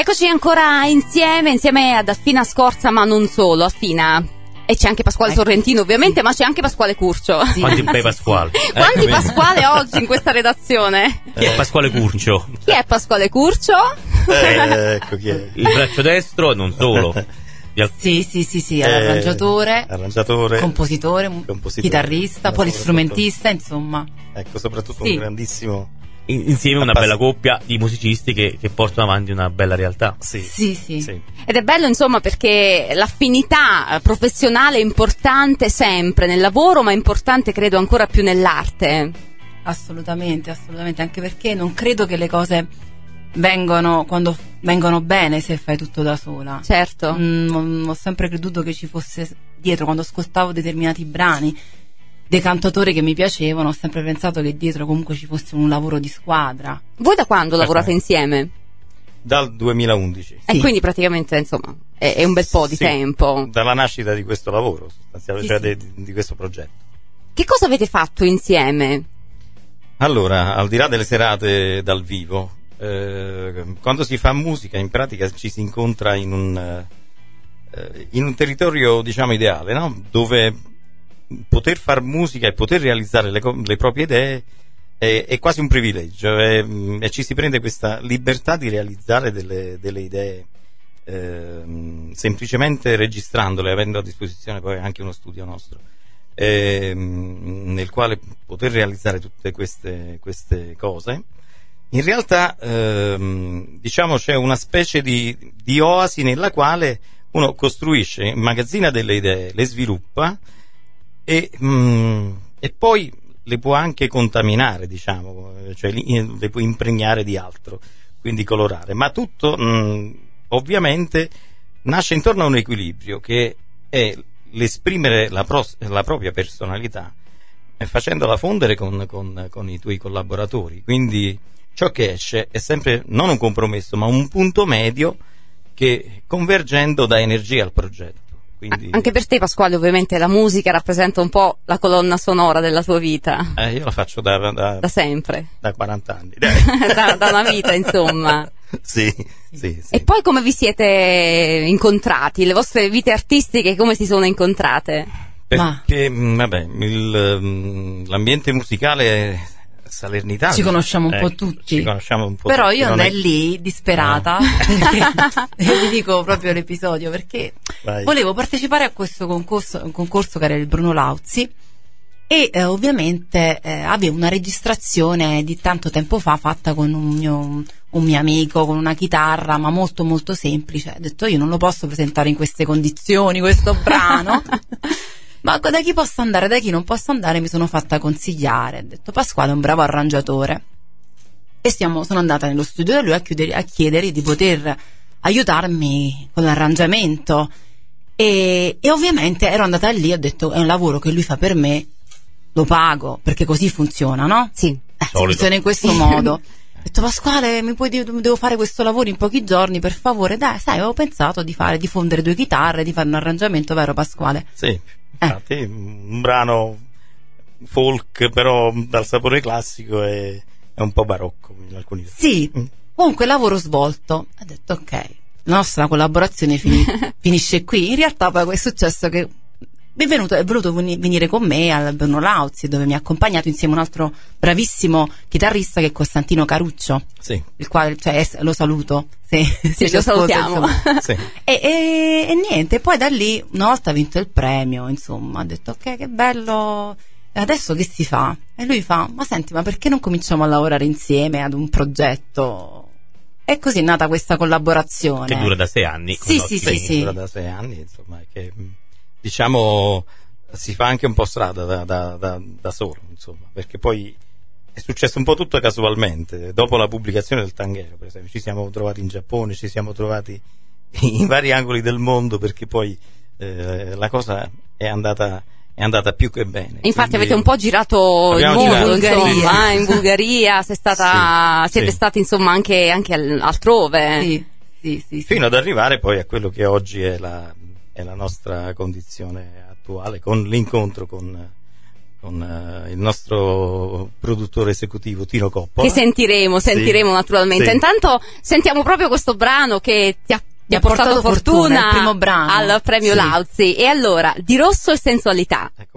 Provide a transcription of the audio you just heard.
Eccoci ancora insieme ad Alfina Scorza, ma non solo, Alfina. E c'è anche Pasquale Sorrentino, ovviamente, ma c'è anche Pasquale Curcio. Sì. Quanti bei Pasquale? Quanti Pasquale oggi in questa redazione? Chi è Pasquale Curcio? Chi è Pasquale Curcio? Ecco chi è. Il braccio destro, non solo. Sì, arrangiatore, compositore, chitarrista, polistrumentista, insomma. Ecco, soprattutto un grandissimo... Insieme una bella coppia di musicisti che portano avanti una bella realtà. Sì. Ed è bello, insomma, perché l'affinità professionale è importante sempre nel lavoro, ma è importante credo ancora più nell'arte. Assolutamente, anche perché non credo che le cose vengono bene se fai tutto da sola. Certo. Ho sempre creduto che ci fosse dietro, quando ascoltavo determinati brani dei cantatori che mi piacevano, ho sempre pensato che dietro comunque ci fosse un lavoro di squadra. Voi da quando lavorate insieme? Dal 2011. E quindi praticamente, insomma, è un bel po' di tempo. Dalla nascita di questo lavoro, sostanzialmente, di questo progetto. Che cosa avete fatto insieme? Allora, al di là delle serate dal vivo, quando si fa musica, in pratica ci si incontra in un territorio, diciamo, ideale, no? Dove poter far musica e poter realizzare le proprie idee è quasi un privilegio, e ci si prende questa libertà di realizzare delle idee semplicemente registrandole, avendo a disposizione poi anche uno studio nostro nel quale poter realizzare tutte queste cose. In realtà diciamo c'è una specie di oasi nella quale uno costruisce, immagazzina delle idee, le sviluppa e poi le può anche contaminare, diciamo, cioè le può impregnare di altro, quindi colorare, ma tutto ovviamente nasce intorno a un equilibrio che è l'esprimere la propria personalità, facendola fondere con i tuoi collaboratori. Quindi ciò che esce è sempre non un compromesso, ma un punto medio che, convergendo, dà energia al progetto. Quindi... Anche per te, Pasquale, ovviamente la musica rappresenta un po' la colonna sonora della tua vita. Io la faccio da sempre. Da 40 anni. da una vita, insomma. Sì. E poi come vi siete incontrati? Le vostre vite artistiche come si sono incontrate? Perché, l'ambiente musicale salernitano. Ci conosciamo un po' tutti. Però io andai lì disperata, perché vi dico proprio l'episodio, perché volevo partecipare a questo un concorso che era il Bruno Lauzi, e ovviamente avevo una registrazione di tanto tempo fa fatta con un mio amico, con una chitarra, ma molto molto semplice. Ho detto, io non lo posso presentare in queste condizioni, questo brano. Ma da chi posso andare, da chi non posso andare? Mi sono fatta consigliare. Ho detto, Pasquale è un bravo arrangiatore. E sono andata nello studio da lui a chiedere di poter aiutarmi con l'arrangiamento. E ovviamente ero andata lì, ho detto, è un lavoro che lui fa per me, lo pago, perché così funziona, no? Sì. Funziona in questo modo. Ho detto, Pasquale, devo fare questo lavoro in pochi giorni, per favore. Dai, sai, avevo pensato di fondere 2 chitarre, di fare un arrangiamento, vero Pasquale? Sì. Infatti, un brano folk però dal sapore classico è un po' barocco in alcuni casi. Sì, comunque lavoro svolto. Ho detto, ok, la nostra collaborazione finisce qui. In realtà poi è successo che è voluto venire con me al Bruno Lauzi, dove mi ha accompagnato insieme un altro bravissimo chitarrista che è Costantino Caruccio, sì. Il quale, lo saluto, se lo salutiamo. Sì. E niente, poi da lì, una volta vinto il premio, insomma, ho detto, ok, che bello, adesso che si fa? E lui fa, ma senti, ma perché non cominciamo a lavorare insieme ad un progetto? E così è nata questa collaborazione. Che dura da 6 anni. Sì. Dura da 6 anni, insomma, che... diciamo si fa anche un po' strada da solo, insomma, perché poi è successo un po' tutto casualmente. Dopo la pubblicazione del Tanghero, per esempio, ci siamo trovati in Giappone, ci siamo trovati in vari angoli del mondo, perché poi la cosa è andata più che bene. Infatti quindi, avete un po' girato il mondo, insomma, in Bulgaria, siete stati insomma anche altrove. Sì. Fino ad arrivare poi a quello che oggi è la nostra condizione attuale, con l'incontro con con il nostro produttore esecutivo Tino Coppola, che sentiremo naturalmente. Sì. Intanto sentiamo proprio questo brano che ti ha portato fortuna il primo brano al premio Lauzi. E allora, Di rosso e sensualità. Ecco.